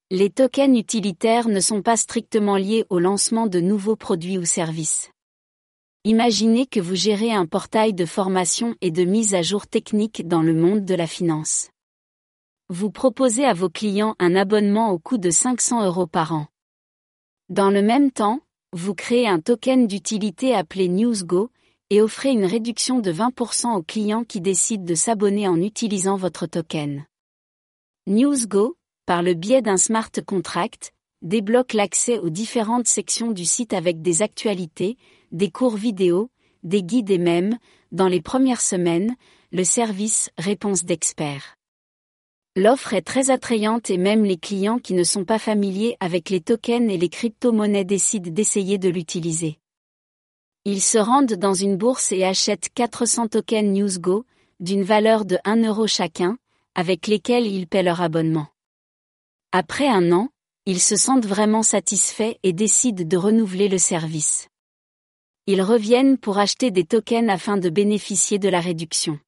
Les tokens utilitaires ne sont pas strictement liés au lancement de nouveaux produits ou services. Imaginez que vous gérez un portail de formation et de mise à jour technique dans le monde de la finance. Vous proposez à vos clients un abonnement au coût de 500 € par an. Dans le même temps, vous créez un token d'utilité appelé NewsGo et offrez une réduction de 20% aux clients qui décident de s'abonner en utilisant votre token. NewsGo, par le biais d'un smart contract, débloque l'accès aux différentes sections du site avec des actualités, des cours vidéo, des guides et même, dans les premières semaines, le service « Réponse d'experts ». L'offre est très attrayante et même les clients qui ne sont pas familiers avec les tokens et les crypto-monnaies décident d'essayer de l'utiliser. Ils se rendent dans une bourse et achètent 400 tokens NewsGo, d'une valeur de 1 € chacun, avec lesquels ils paient leur abonnement. Après un an, ils se sentent vraiment satisfaits et décident de renouveler le service. Ils reviennent pour acheter des tokens afin de bénéficier de la réduction.